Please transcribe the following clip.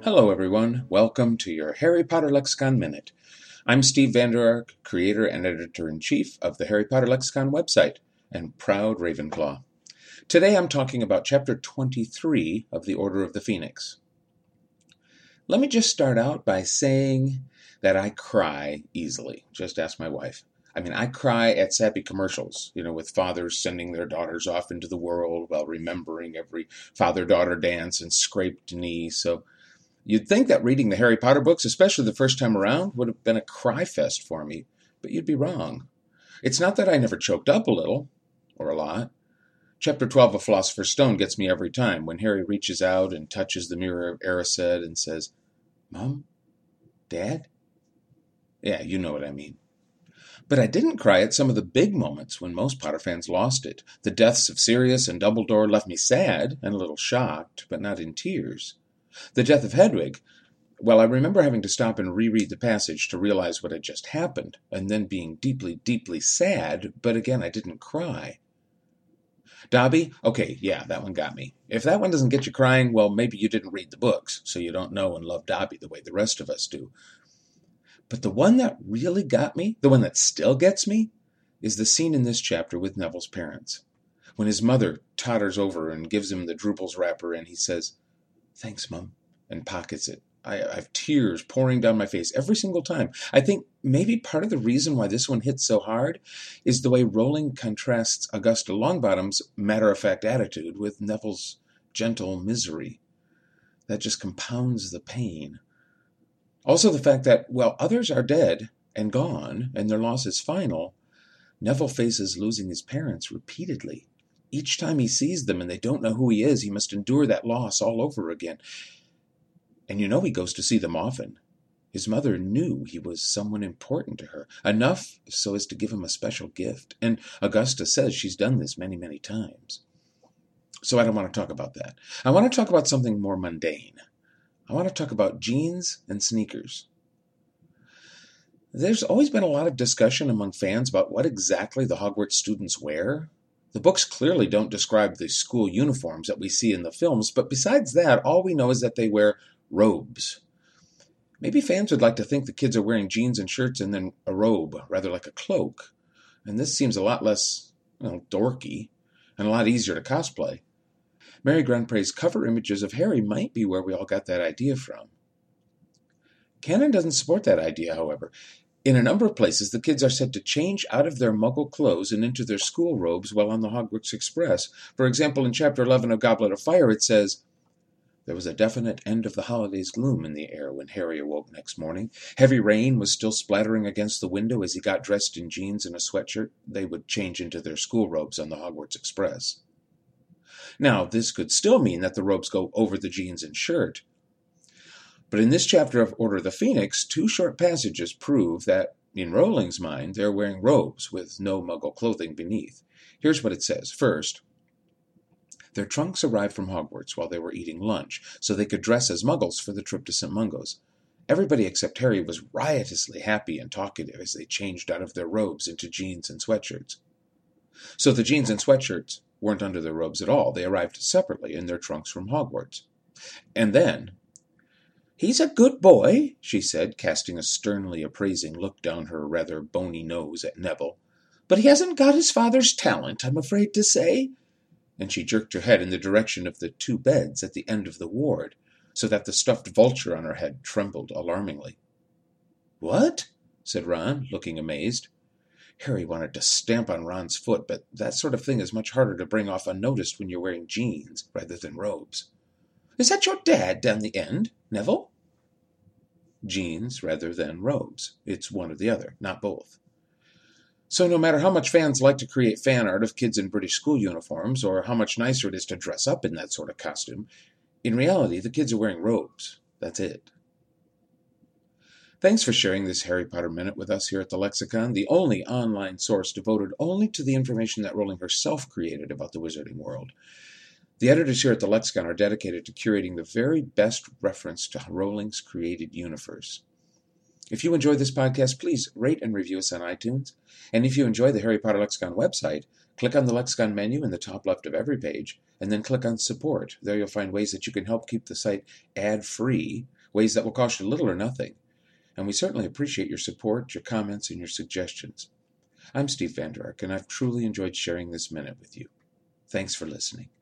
Hello, everyone. Welcome to your Harry Potter Lexicon Minute. I'm Steve Vander Ark, creator and editor-in-chief of the Harry Potter Lexicon website, and proud Ravenclaw. Today I'm talking about Chapter 23 of the Order of the Phoenix. Let me just start out by saying that I cry easily. Just ask my wife. I cry at sappy commercials, with fathers sending their daughters off into the world while remembering every father-daughter dance and scraped knee. So you'd think that reading the Harry Potter books, especially the first time around, would have been a cry fest for me, but you'd be wrong. It's not that I never choked up a little, or a lot. Chapter 12 of Philosopher's Stone gets me every time, when Harry reaches out and touches the mirror of Erised and says, "Mom? Dad?" Yeah, you know what I mean. But I didn't cry at some of the big moments when most Potter fans lost it. The deaths of Sirius and Dumbledore left me sad and a little shocked, but not in tears. The death of Hedwig, well, I remember having to stop and reread the passage to realize what had just happened, and then being deeply, deeply sad, but again, I didn't cry. Dobby? Okay, yeah, that one got me. If that one doesn't get you crying, well, maybe you didn't read the books, so you don't know and love Dobby the way the rest of us do. But the one that really got me, the one that still gets me, is the scene in this chapter with Neville's parents. When his mother totters over and gives him the Drupal's wrapper, and he says, "Thanks, Mum," and pockets it. I have tears pouring down my face every single time. I think maybe part of the reason why this one hits so hard is the way Rowling contrasts Augusta Longbottom's matter-of-fact attitude with Neville's gentle misery. That just compounds the pain. Also the fact that, while others are dead and gone, and their loss is final, Neville faces losing his parents repeatedly. Each time he sees them and they don't know who he is, he must endure that loss all over again. And he goes to see them often. His mother knew he was someone important to her, enough so as to give him a special gift. And Augusta says she's done this many, many times. So I don't want to talk about that. I want to talk about something more mundane. I want to talk about jeans and sneakers. There's always been a lot of discussion among fans about what exactly the Hogwarts students wear. The books clearly don't describe the school uniforms that we see in the films, but besides that, all we know is that they wear robes. Maybe fans would like to think the kids are wearing jeans and shirts and then a robe, rather like a cloak. And this seems a lot less, dorky, and a lot easier to cosplay. Mary Grandpray's cover images of Harry might be where we all got that idea from. Canon doesn't support that idea, however. In a number of places, the kids are said to change out of their Muggle clothes and into their school robes while on the Hogwarts Express. For example, in Chapter 11 of Goblet of Fire, it says, "There was a definite end of the holidays gloom in the air when Harry awoke next morning. Heavy rain was still splattering against the window as he got dressed in jeans and a sweatshirt." They would change into their school robes on the Hogwarts Express. Now, this could still mean that the robes go over the jeans and shirt. But in this chapter of Order of the Phoenix, 2 short passages prove that, in Rowling's mind, they're wearing robes with no Muggle clothing beneath. Here's what it says. First, their trunks arrived from Hogwarts while they were eating lunch, so they could dress as Muggles for the trip to St. Mungo's. Everybody except Harry was riotously happy and talkative as they changed out of their robes into jeans and sweatshirts. So the jeans and sweatshirts weren't under their robes at all. They arrived separately in their trunks from Hogwarts. And then, "He's a good boy," she said, casting a sternly appraising look down her rather bony nose at Neville. "But he hasn't got his father's talent, I'm afraid to say." And she jerked her head in the direction of the 2 beds at the end of the ward, so that the stuffed vulture on her head trembled alarmingly. "What?" said Ron, looking amazed. Harry wanted to stamp on Ron's foot, but that sort of thing is much harder to bring off unnoticed when you're wearing jeans rather than robes. "Is that your dad down the end, Neville?" Jeans rather than robes. It's one or the other, not both. So no matter how much fans like to create fan art of kids in British school uniforms, or how much nicer it is to dress up in that sort of costume, in reality, the kids are wearing robes. That's it. Thanks for sharing this Harry Potter Minute with us here at the Lexicon, the only online source devoted only to the information that Rowling herself created about the wizarding world. The editors here at the Lexicon are dedicated to curating the very best reference to Rowling's created universe. If you enjoy this podcast, please rate and review us on iTunes. And if you enjoy the Harry Potter Lexicon website, click on the Lexicon menu in the top left of every page, and then click on Support. There you'll find ways that you can help keep the site ad-free ways that will cost you little or nothing. And we certainly appreciate your support, your comments, and your suggestions. I'm Steve Vander Ark, and I've truly enjoyed sharing this minute with you. Thanks for listening.